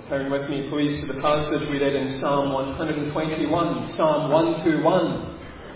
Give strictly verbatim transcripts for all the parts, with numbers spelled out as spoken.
Turn with me, please, to the passage we read in Psalm one twenty-one, Psalm one twenty-one.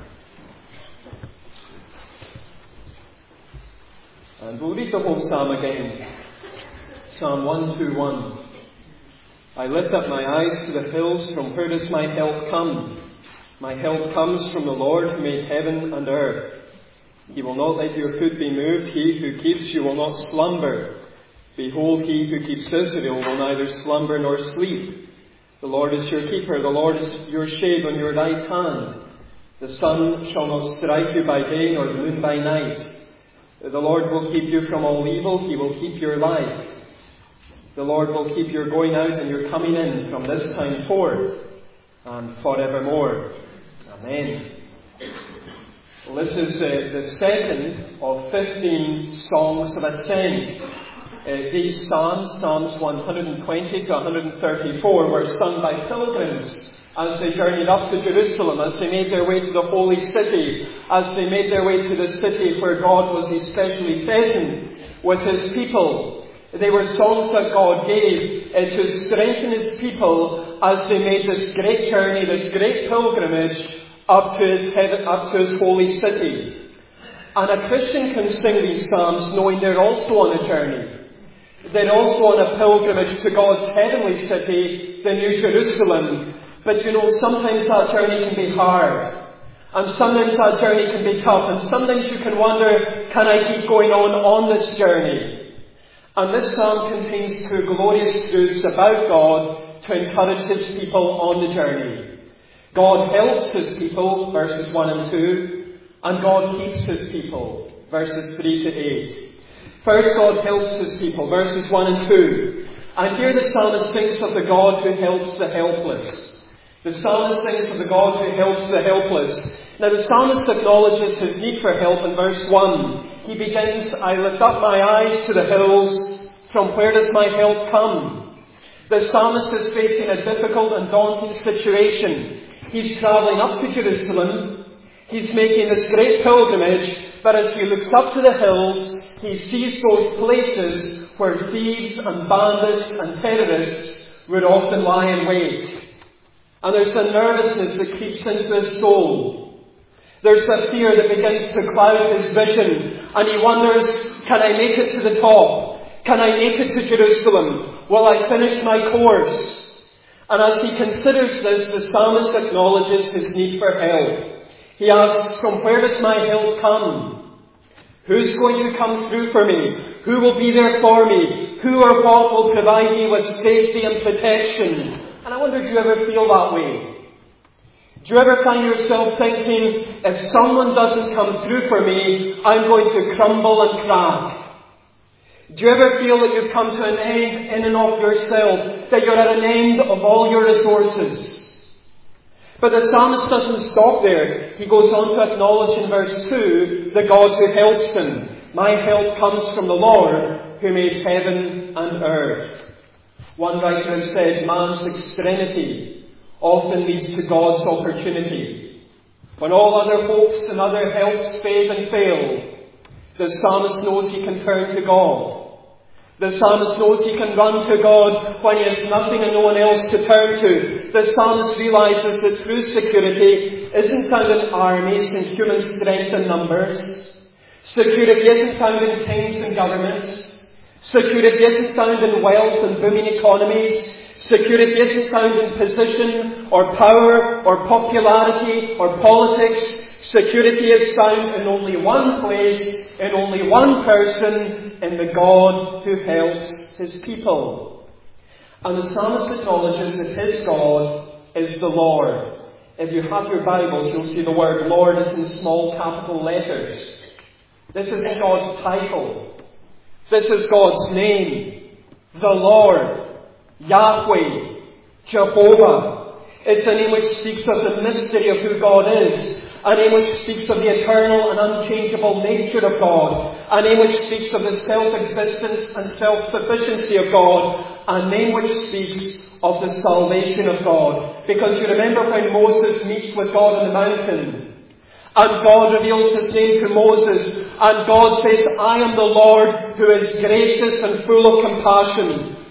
And we'll read the whole psalm again. Psalm one twenty-one. I lift up my eyes to the hills, from where does my help come? My help comes from the Lord who made heaven and earth. He will not let your foot be moved. He who keeps you will not slumber. Behold, he who keeps Israel will neither slumber nor sleep. The Lord is your keeper. The Lord is your shade on your right hand. The sun shall not strike you by day, nor the moon by night. The Lord will keep you from all evil. He will keep your life. The Lord will keep your going out and your coming in from this time forth and forevermore. Amen. Well, this is uh, the second of fifteen songs of ascent. Uh, these psalms, Psalms one twenty to one thirty-four, were sung by pilgrims as they journeyed up to Jerusalem, as they made their way to the holy city, as they made their way to the city where God was especially present with His people. They were songs that God gave uh, to strengthen His people as they made this great journey, this great pilgrimage up to His heaven, up to His holy city. And a Christian can sing these psalms knowing they're also on a journey. They're also on a pilgrimage to God's heavenly city, the New Jerusalem. But you know, sometimes that journey can be hard. And sometimes that journey can be tough. And sometimes you can wonder, can I keep going on on this journey? And this psalm contains two glorious truths about God to encourage His people on the journey. God helps His people, verses one and two. And God keeps His people, verses three to eight. First, God helps His people, verses one and two. And here the psalmist sings of the God who helps the helpless. The psalmist sings of the God who helps the helpless. Now the psalmist acknowledges his need for help in verse one. He begins, I lift up my eyes to the hills, from where does my help come? The psalmist is facing a difficult and daunting situation. He's travelling up to Jerusalem. He's making this great pilgrimage, but as he looks up to the hills, he sees those places where thieves and bandits and terrorists would often lie in wait. And there's a nervousness that creeps into his soul. There's a fear that begins to cloud his vision. And he wonders, can I make it to the top? Can I make it to Jerusalem? Will I finish my course? And as he considers this, the psalmist acknowledges his need for help. He asks, from where does my help come? Who's going to come through for me? Who will be there for me? Who or what will provide me with safety and protection? And I wonder, do you ever feel that way? Do you ever find yourself thinking, if someone doesn't come through for me, I'm going to crumble and crack? Do you ever feel that you've come to an end in and of yourself, that you're at an end of all your resources? But the psalmist doesn't stop there. He goes on to acknowledge in verse two the God who helps him. My help comes from the Lord who made heaven and earth. One writer has said, man's extremity often leads to God's opportunity. When all other hopes and other helps fade and fail, the psalmist knows he can turn to God. The psalmist knows he can run to God when he has nothing and no one else to turn to. The psalmist realizes that true security isn't found in armies and human strength and numbers. Security isn't found in kings and governments. Security isn't found in wealth and booming economies. Security isn't found in position or power or popularity or politics. Security is found in only one place, in only one person, in the God who helps His people. And the psalmist acknowledges that his God is the Lord. If you have your Bibles, you'll see the word Lord is in small capital letters. This is God's title. This is God's name. The Lord. Yahweh. Jehovah. It's a name which speaks of the mystery of who God is. A name which speaks of the eternal and unchangeable nature of God. A name which speaks of the self-existence and self-sufficiency of God. A name which speaks of the salvation of God. Because you remember when Moses meets with God on the mountain, and God reveals His name to Moses, and God says, I am the Lord who is gracious and full of compassion,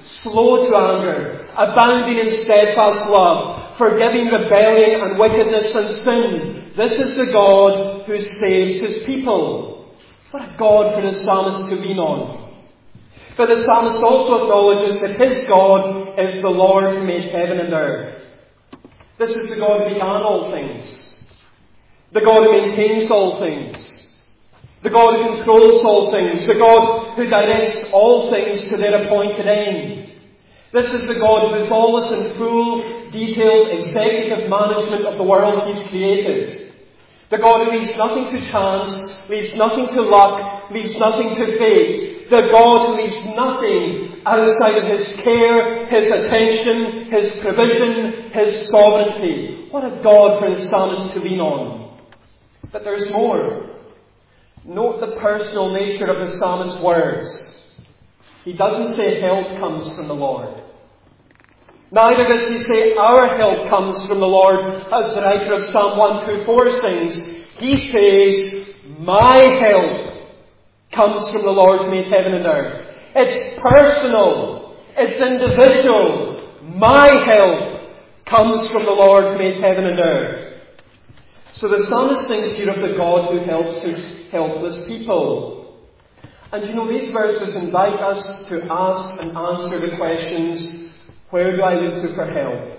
slow to anger, abounding in steadfast love, forgiving rebellion and wickedness and sin. This is the God who saves his people. What a God for the psalmist to lean on. But the psalmist also acknowledges that his God is the Lord who made heaven and earth. This is the God who began all things. The God who maintains all things. The God who controls all things. The God who directs all things to their appointed end. This is the God who is always in full, detailed, executive management of the world he's created. The God who leaves nothing to chance, leaves nothing to luck, leaves nothing to fate. The God who leaves nothing outside of his care, his attention, his provision, his sovereignty. What a God for the psalmist to lean on. But there's more. Note the personal nature of the psalmist's words. He doesn't say help comes from the Lord. Neither does he say our help comes from the Lord, as the writer of Psalm one twenty-four sings. He says, my help comes from the Lord who made heaven and earth. It's personal. It's individual. My help comes from the Lord who made heaven and earth. So the psalmist sings here of the God who helps his helpless people. And you know, these verses invite us to ask and answer the questions, where do I look to for help?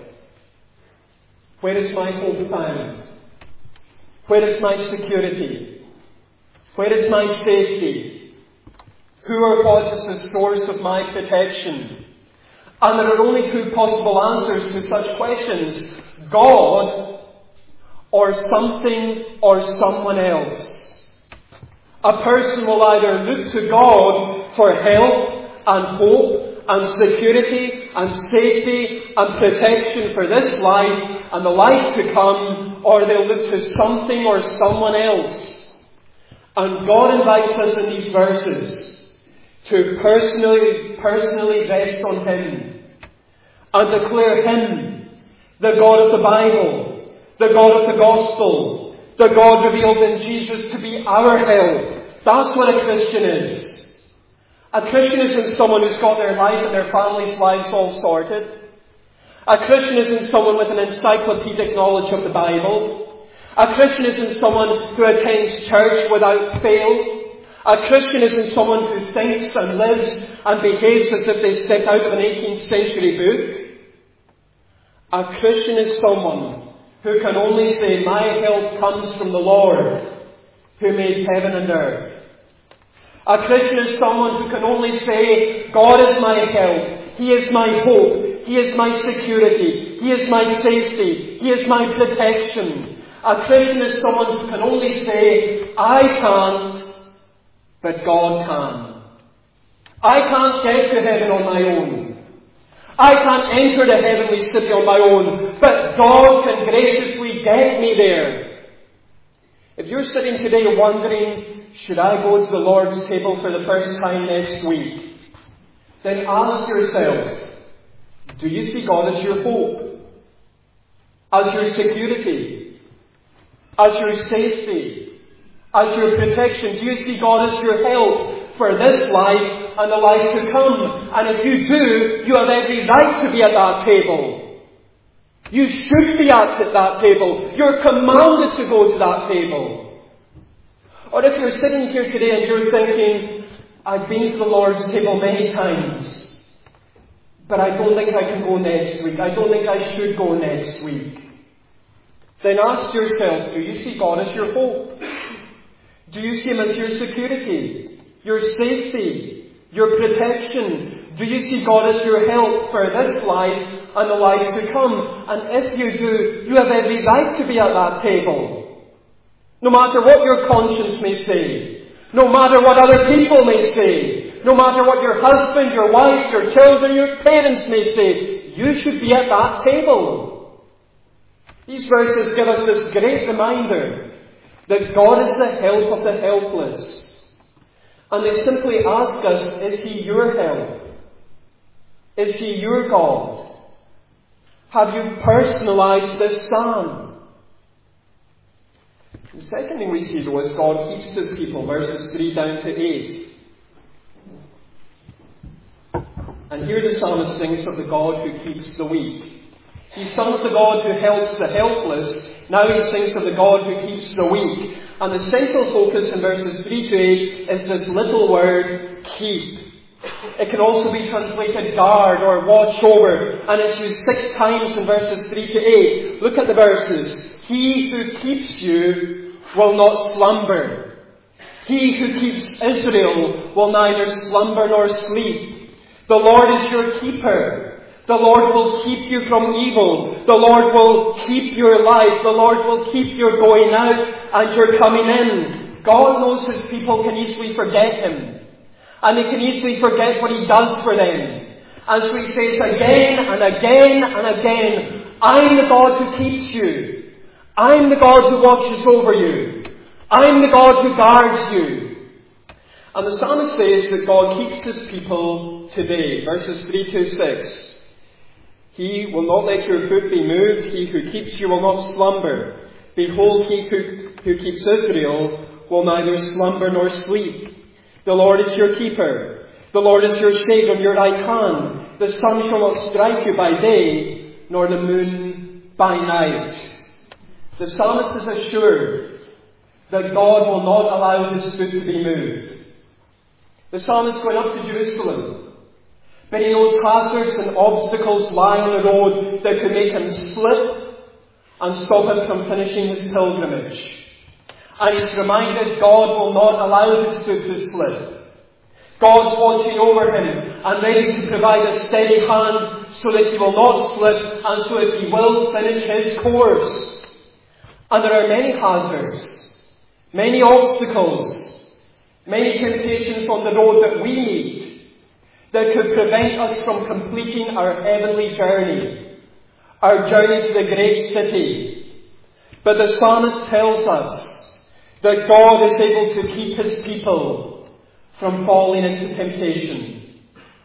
Where is my hope found? Where is my security? Where is my safety? Who or what is the source of my protection? And there are only two possible answers to such questions. God or something or someone else. A person will either look to God for help and hope and security and safety and protection for this life and the life to come, or they'll look to something or someone else. And God invites us in these verses to personally, personally rest on Him and declare Him the God of the Bible, the God of the Gospel, the God revealed in Jesus to be our help. That's what a Christian is. A Christian isn't someone who's got their life and their family's lives all sorted. A Christian isn't someone with an encyclopedic knowledge of the Bible. A Christian isn't someone who attends church without fail. A Christian isn't someone who thinks and lives and behaves as if they stepped out of an eighteenth century book. A Christian is someone who can only say, my help comes from the Lord who made heaven and earth. A Christian is someone who can only say, God is my help. He is my hope. He is my security. He is my safety. He is my protection. A Christian is someone who can only say, I can't, but God can. I can't get to heaven on my own. I can't enter the heavenly city on my own, but God can graciously get me there. If you're sitting today wondering, should I go to the Lord's table for the first time next week? Then ask yourself, do you see God as your hope? As your security? As your safety? As your protection? Do you see God as your help for this life and the life to come? And if you do, you have every right to be at that table. You should be at that table. You're commanded to go to that table. Or if you're sitting here today and you're thinking, I've been to the Lord's table many times, but I don't think I can go next week. I don't think I should go next week. Then ask yourself, do you see God as your hope? Do you see Him as your security, your safety, your protection? Do you see God as your help for this life and the life to come? And if you do, you have every right to be at that table. No matter what your conscience may say, no matter what other people may say, no matter what your husband, your wife, your children, your parents may say, you should be at that table. These verses give us this great reminder that God is the help of the helpless. And they simply ask us, is He your help? Is He your God? Have you personalized this psalm? The second thing we see, though, is God keeps His people, verses three down to eight. And here the psalmist sings of the God who keeps the weak. He sung of the God who helps the helpless. Now he sings of the God who keeps the weak. And the central focus in verses three to eight is this little word, keep. It can also be translated guard or watch over. And it's used six times in verses three to eight. Look at the verses. He who keeps you will not slumber. He who keeps Israel will neither slumber nor sleep. The Lord is your keeper. The Lord will keep you from evil. The Lord will keep your life. The Lord will keep your going out and your coming in. God knows His people can easily forget Him. And they can easily forget what He does for them. And so He says again and again and again, I'm the God who keeps you. I'm the God who watches over you. I'm the God who guards you. And the psalmist says that God keeps His people today. Verses three to six. He will not let your foot be moved. He who keeps you will not slumber. Behold, he who, who keeps Israel will neither slumber nor sleep. The Lord is your keeper. The Lord is your shade on your right hand. The sun shall not strike you by day, nor the moon by night. The psalmist is assured that God will not allow his foot to be moved. The psalmist went up to Jerusalem, but he knows hazards and obstacles lie on the road that could make him slip and stop him from finishing his pilgrimage. And he's reminded God will not allow his foot to slip. God's watching over him and ready to provide a steady hand so that he will not slip and so that he will finish his course. And there are many hazards, many obstacles, many temptations on the road that we meet that could prevent us from completing our heavenly journey, our journey to the great city. But the psalmist tells us that God is able to keep His people from falling into temptation.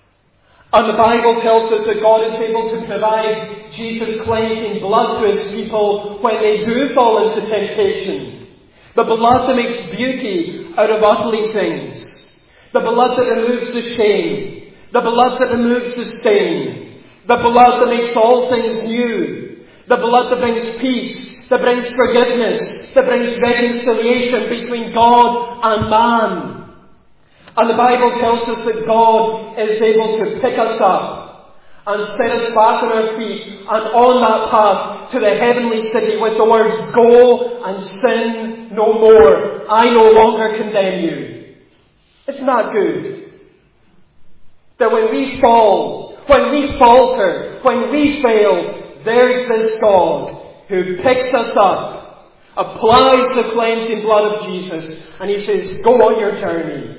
And the Bible tells us that God is able to provide Jesus' cleansing blood to His people when they do fall into temptation. The blood that makes beauty out of ugly things. The blood that removes the shame. The blood that removes the stain. The blood that makes all things new. The blood that brings peace. That brings forgiveness. That brings reconciliation between God and man. And the Bible tells us that God is able to pick us up and set us back on our feet and on that path to the heavenly city with the words, go and sin no more. I no longer condemn you. Isn't that good? That when we fall, when we falter, when we fail, there's this God who picks us up, applies the cleansing blood of Jesus, and He says, go on your journey.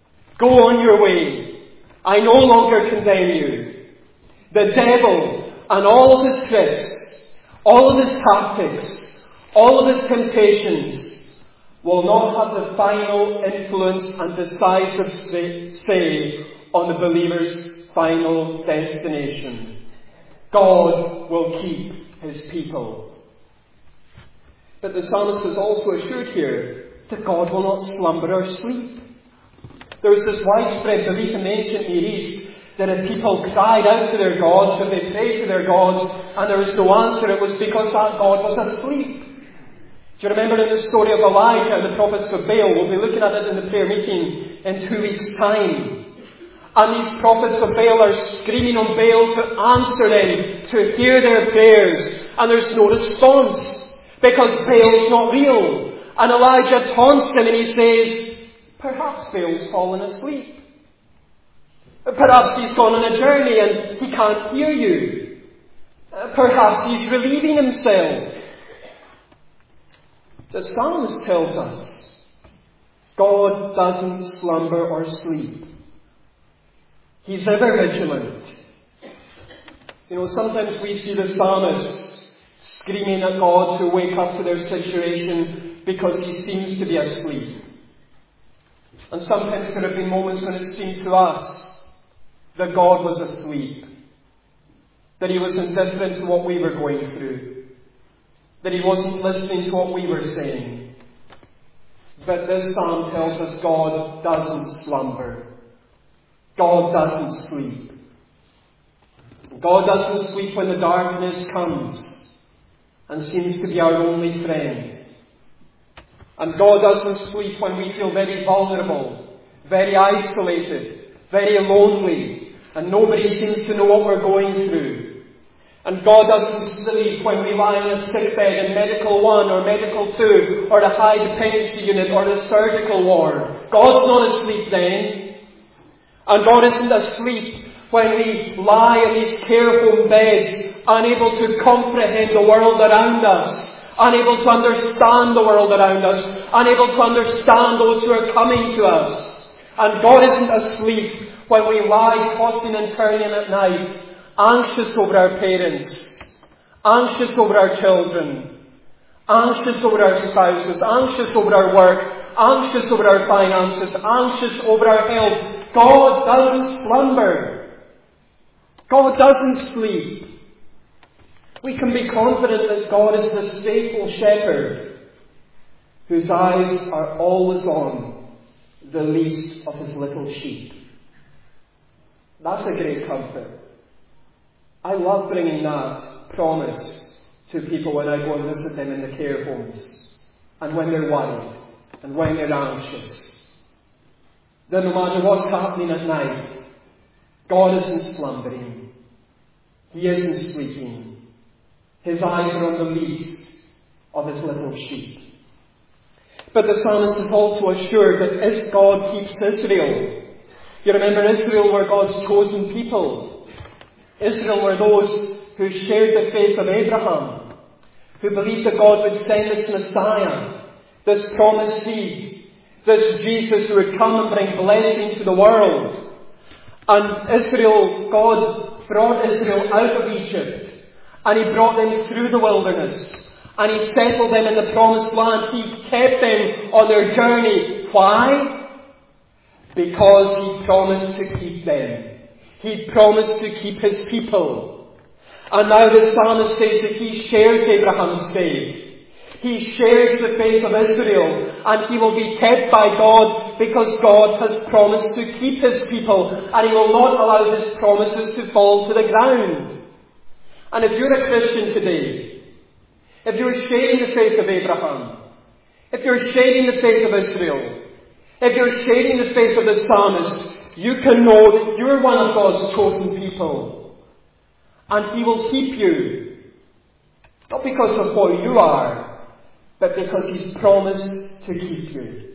Go on your way. I no longer condemn you. The devil and all of his tricks, all of his tactics, all of his temptations will not have the final influence and decisive say on the believer's final destination. God will keep His people. But the psalmist is also assured here that God will not slumber or sleep. There was this widespread belief in the ancient Near East that if people cried out to their gods, if they prayed to their gods, and there was no answer, it was because that God was asleep. Do you remember in the story of Elijah and the prophets of Baal? We'll be looking at it in the prayer meeting in two weeks' time. And these prophets of Baal are screaming on Baal to answer them, to hear their prayers. And there's no response, because Baal's not real. And Elijah taunts him and he says, perhaps Baal's fallen asleep. Perhaps he's gone on a journey and he can't hear you. Perhaps he's relieving himself. The psalmist tells us God doesn't slumber or sleep. He's ever vigilant. You know, sometimes we see the psalmists screaming at God to wake up to their situation because He seems to be asleep. And sometimes there have been moments when it seemed to us that God was asleep. That He was indifferent to what we were going through. That He wasn't listening to what we were saying. But this psalm tells us God doesn't slumber. God doesn't sleep. God doesn't sleep when the darkness comes and seems to be our only friend. And God doesn't sleep when we feel very vulnerable, very isolated, very lonely, and nobody seems to know what we're going through. And God doesn't sleep when we lie in a sick bed in medical one or medical two or the high dependency unit or the surgical ward. God's not asleep then. And God isn't asleep when we lie in these care home beds, unable to comprehend the world around us, unable to understand the world around us, unable to understand those who are coming to us. And God isn't asleep when we lie tossing and turning at night, anxious over our parents, anxious over our children, anxious over our spouses, anxious over our work, anxious over our finances, anxious over our health. God doesn't slumber. God doesn't sleep. We can be confident that God is the faithful shepherd whose eyes are always on the least of his little sheep. That's a great comfort. I love bringing that promise to people when I go and visit them in the care homes, and when they're worried, and when they're anxious. That no matter what's happening at night, God isn't slumbering. He isn't sleeping. His eyes are on the least of his little sheep. But the psalmist is also assured that as God keeps Israel, you remember Israel were God's chosen people. Israel were those who shared the faith of Abraham, who believed that God would send this Messiah, this promised seed, this Jesus who would come and bring blessing to the world. And Israel, God brought Israel out of Egypt, and He brought them through the wilderness, and He settled them in the promised land. He kept them on their journey. Why? Because He promised to keep them. He promised to keep His people. And now the psalmist says that he shares Abraham's faith. He shares the faith of Israel, and he will be kept by God because God has promised to keep His people, and He will not allow His promises to fall to the ground. And if you're a Christian today, if you're sharing the faith of Abraham, if you're sharing the faith of Israel, if you're sharing the faith of the psalmist, you can know that you're one of God's chosen people, and He will keep you, not because of who you are, but because He's promised to keep you.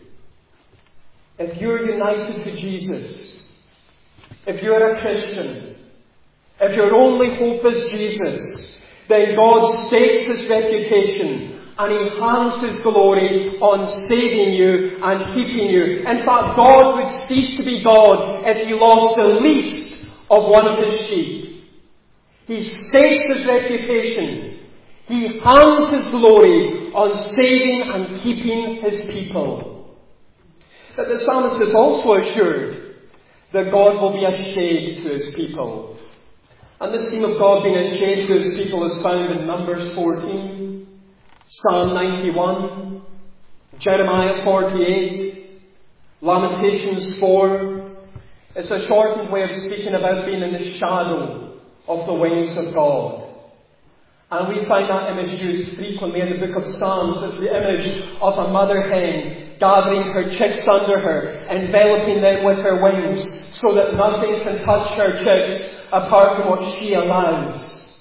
If you're united to Jesus, if you're a Christian, if your only hope is Jesus, then God stakes His reputation and He hangs His glory on saving you and keeping you. In fact, God would cease to be God if He lost the least of one of His sheep. He stakes His reputation. He hangs His glory on saving and keeping His people. But the psalmist is also assured that God will be a shade to His people. And this theme of God being a shade to His people is found in Numbers fourteen, Psalm ninety-one, Jeremiah forty-eight, Lamentations four. It's a shortened way of speaking about being in the shadow of the wings of God. And we find that image used frequently in the book of Psalms as the image of a mother hen gathering her chicks under her, enveloping them with her wings, so that nothing can touch her chicks apart from what she allows.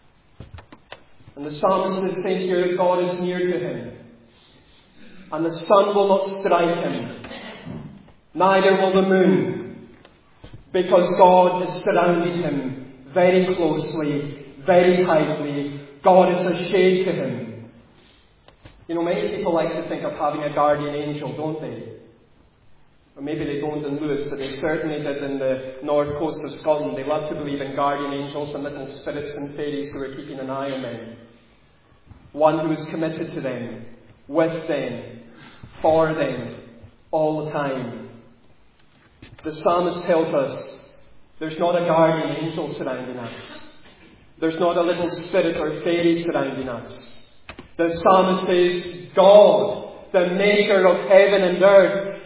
And the psalmist is saying here that God is near to him, and the sun will not strike him, neither will the moon, because God is surrounding him very closely, very tightly. God is a shade to him. You know, many people like to think of having a guardian angel, don't they? Or maybe they don't in Lewis, but they certainly did in the north coast of Scotland. They love to believe in guardian angels and little spirits and fairies who are keeping an eye on them. One who is committed to them, with them, for them, all the time. The psalmist tells us there's not a guardian angel surrounding us. There's not a little spirit or fairy surrounding us. The psalmist says, God, the maker of heaven and earth,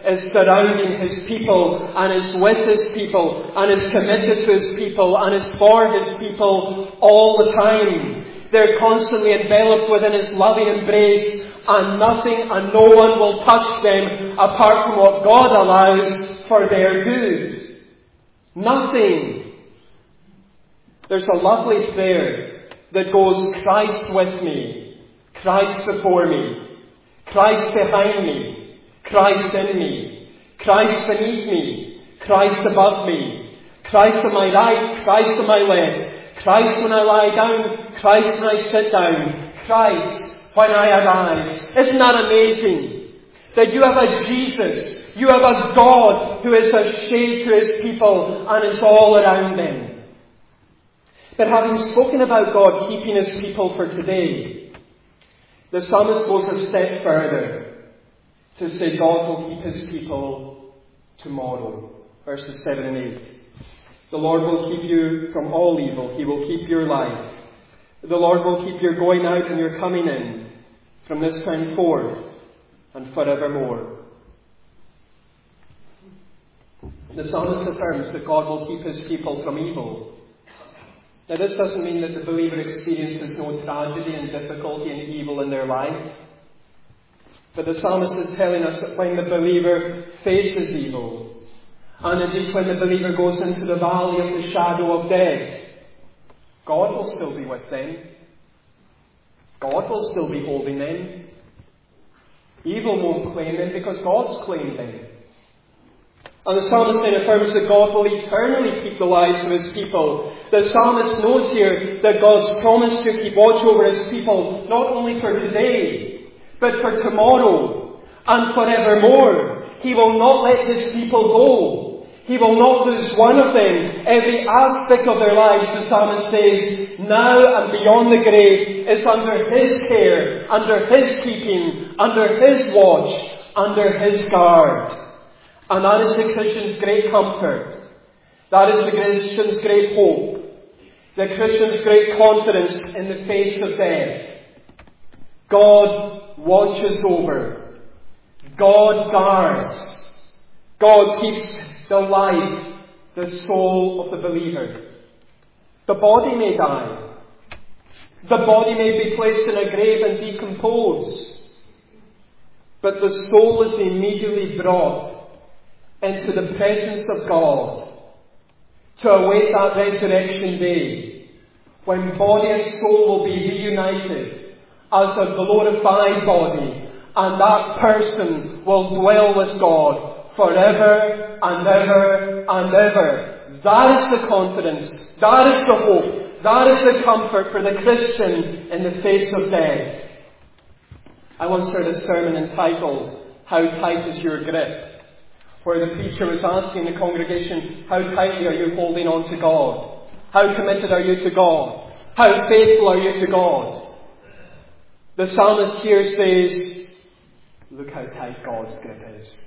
is surrounding His people and is with His people and is committed to His people and is for His people all the time. They're constantly enveloped within His loving embrace, and nothing and no one will touch them apart from what God allows for their good. Nothing. There's a lovely prayer that goes, Christ with me, Christ before me, Christ behind me, Christ in me, Christ beneath me, Christ above me, Christ on my right, Christ on my left, Christ when I lie down, Christ when I sit down, Christ when I arise. Isn't that amazing? That you have a Jesus, you have a God who is a shade to His people and is all around them. But having spoken about God keeping His people for today, the psalmist goes a step further to say God will keep His people tomorrow. Verses seven and eight. The Lord will keep you from all evil. He will keep your life. The Lord will keep your going out and your coming in from this time forth and forevermore. The psalmist affirms that God will keep His people from evil. Now, this doesn't mean that the believer experiences no tragedy and difficulty and evil in their life. But the psalmist is telling us that when the believer faces evil, and indeed when the believer goes into the valley of the shadow of death, God will still be with them. God will still be holding them. Evil won't claim them because God's claimed them. And the psalmist then affirms that God will eternally keep the lives of His people. The psalmist knows here that God's promised to keep watch over His people not only for today, but for tomorrow and forevermore. He will not let His people go. He will not lose one of them. Every aspect of their lives, the psalmist says, now and beyond the grave is under His care, under His keeping, under His watch, under His guard. And that is the Christian's great comfort. That is the Christian's great hope. The Christian's great confidence in the face of death. God watches over. God guards. God keeps the life, the soul of the believer. The body may die. The body may be placed in a grave and decompose. But the soul is immediately brought into the presence of God to await that resurrection day when body and soul will be reunited as a glorified body, and that person will dwell with God forever and ever and ever. That is the confidence, that is the hope, that is the comfort for the Christian in the face of death. I once heard a sermon entitled, How Tight Is Your Grip?, where the preacher was asking the congregation, how tightly are you holding on to God? How committed are you to God? How faithful are you to God? The psalmist here says, look how tight God's grip is.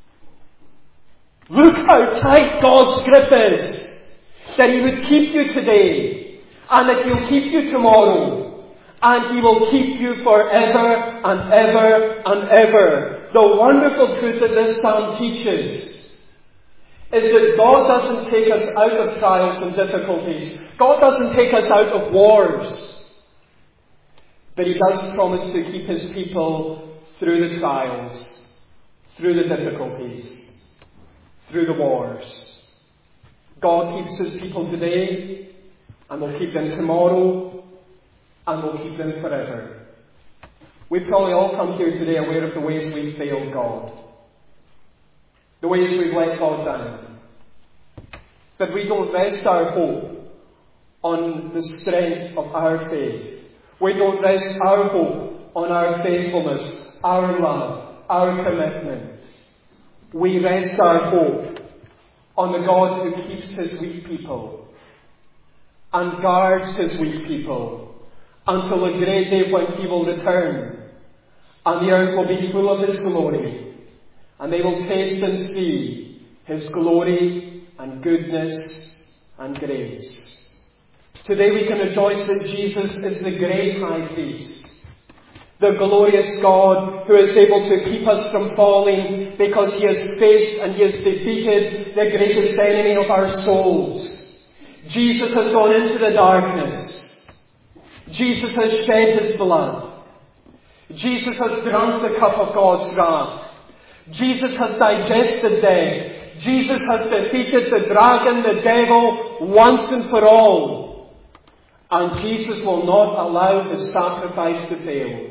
Look how tight God's grip is. That He would keep you today, and that He'll keep you tomorrow, and He will keep you forever and ever and ever. The wonderful truth that this psalm teaches is that God doesn't take us out of trials and difficulties. God doesn't take us out of wars. But He does promise to keep His people through the trials, through the difficulties, through the wars. God keeps His people today, and will keep them tomorrow, and will keep them forever. We probably all come here today aware of the ways we've failed God. The ways we've let God down. But we don't rest our hope on the strength of our faith. We don't rest our hope on our faithfulness, our love, our commitment. We rest our hope on the God who keeps His weak people and guards His weak people until the great day when He will return. And the earth will be full of His glory. And they will taste and see His glory and goodness and grace. Today we can rejoice that Jesus is the great high priest. The glorious God who is able to keep us from falling because He has faced and He has defeated the greatest enemy of our souls. Jesus has gone into the darkness. Jesus has shed His blood. Jesus has drunk the cup of God's wrath. Jesus has digested death. Jesus has defeated the dragon, the devil, once and for all. And Jesus will not allow His sacrifice to fail.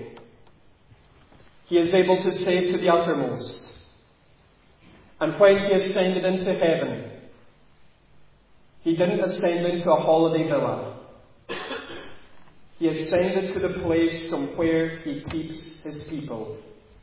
He is able to save to the uttermost. And when He ascended into heaven, He didn't ascend into a holiday villa. He ascended to the place from where He keeps His people.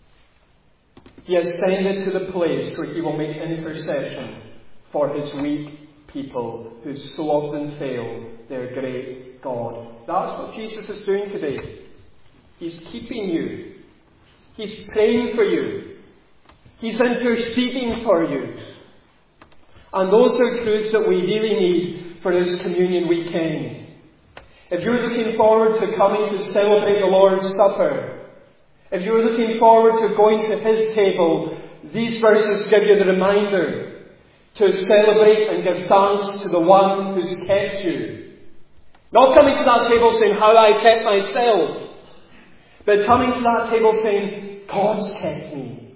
He ascended to the place where He will make intercession for His weak people who so often fail their great God. That's what Jesus is doing today. He's keeping you. He's praying for you. He's interceding for you. And those are truths that we really need for this communion weekend. If you're looking forward to coming to celebrate the Lord's Supper, if you're looking forward to going to His table, these verses give you the reminder to celebrate and give thanks to the one who's kept you. Not coming to that table saying, how I kept myself, but coming to that table saying, God's kept me.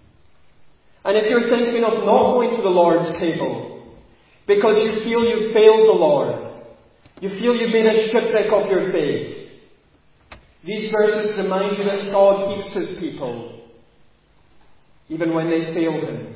And if you're thinking of not going to the Lord's table because you feel you've failed the Lord, you feel you've made a shipwreck of your faith, these verses remind you that God keeps His people, even when they fail Him.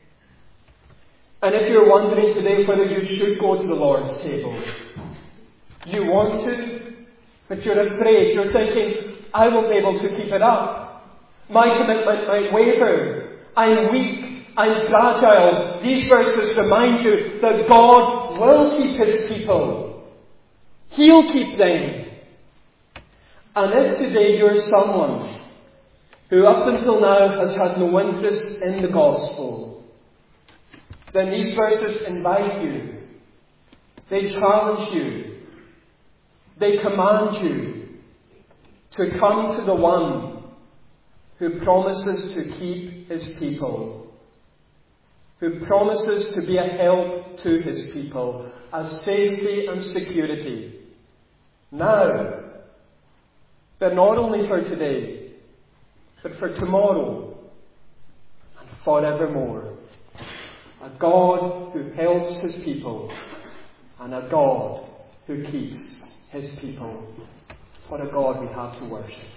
And if you're wondering today whether you should go to the Lord's table, you want to, but you're afraid, you're thinking, I won't be able to keep it up. My commitment might waver. I'm weak. I'm fragile. These verses remind you that God will keep His people. He'll keep them. And if today you're someone who up until now has had no interest in the gospel, then these verses invite you. They challenge you. They command you to come to the one who promises to keep His people, who promises to be a help to His people, as safety and security. Now, but not only for today, but for tomorrow and forevermore. A God who helps His people and a God who keeps His people. What a God we have to worship.